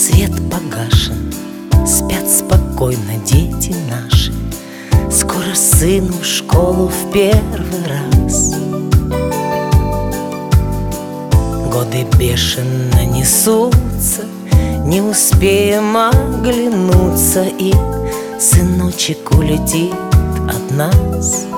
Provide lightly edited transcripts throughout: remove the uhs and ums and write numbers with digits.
свет погашен, спят спокойно дети наши. Скоро сыну в школу в первый раз. Годы бешено несутся, не успеем оглянуться, и сыночек улетит от нас.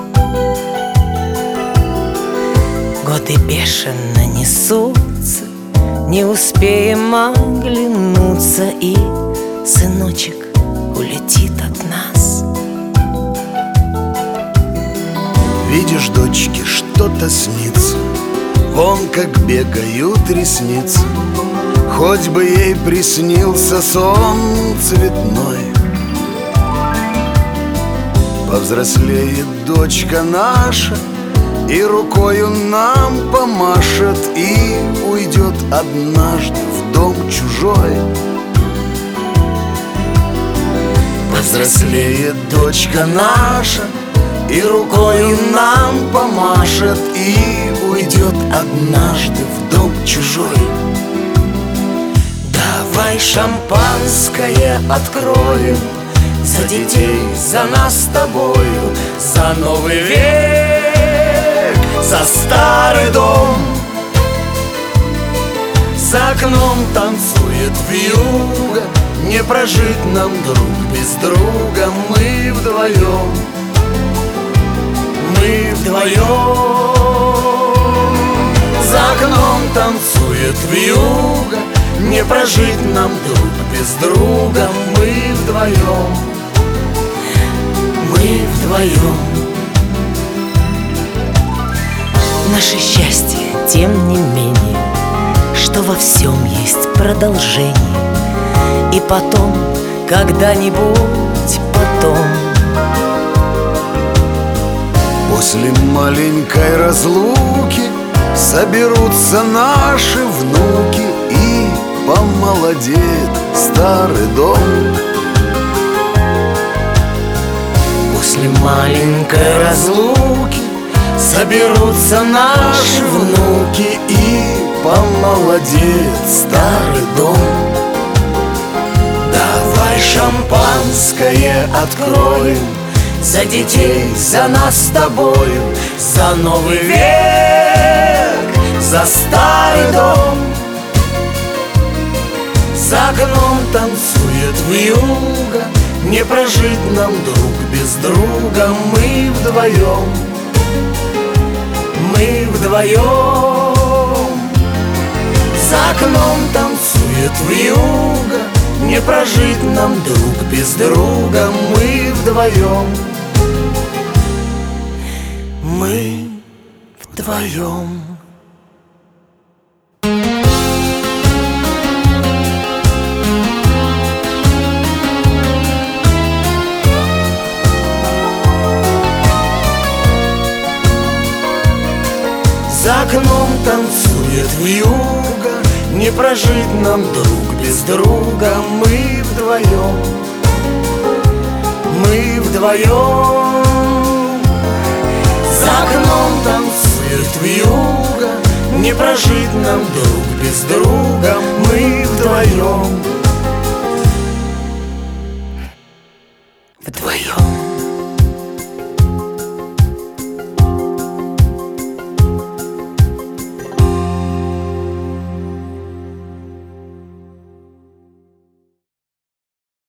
Годы бешено несутся, не успеем оглянуться, и сыночек улетит от нас. Видишь, дочке что-то снится, вон как бегают ресницы. Хоть бы ей приснился сон цветной. Повзрослеет дочка наша, и рукою нам помашет, и уйдет однажды в дом чужой. Повзрослеет дочка наша, и рукою нам помашет, и уйдет однажды в дом чужой. Давай шампанское откроем за детей, за нас с тобою, за новый век, за старый дом. За окном танцует вьюга, не прожить нам друг без друга. Мы вдвоем, мы вдвоем. За окном танцует вьюга, не прожить нам друг без друга. Мы вдвоем, мы вдвоем. Наше счастье, тем не менее, что во всем есть продолжение. И потом, когда-нибудь потом, после маленькой разлуки соберутся наши внуки, и помолодеет старый дом. после маленькой разлуки соберутся наши внуки, и помолодеет старый дом. давай шампанское откроем за детей, за нас с тобою, за новый век, за старый дом. За окном танцует вьюга, не прожить нам друг без друга. Мы вдвоем, мы вдвоем. За окном танцует вьюга, не прожить нам друг без друга. Мы вдвоем, мы вдвоем. За окном танцует вьюга, не прожить нам друг без друга. Мы вдвоем, мы вдвоем. За окном танцует вьюга, не прожить нам друг без друга. Мы вдвоем,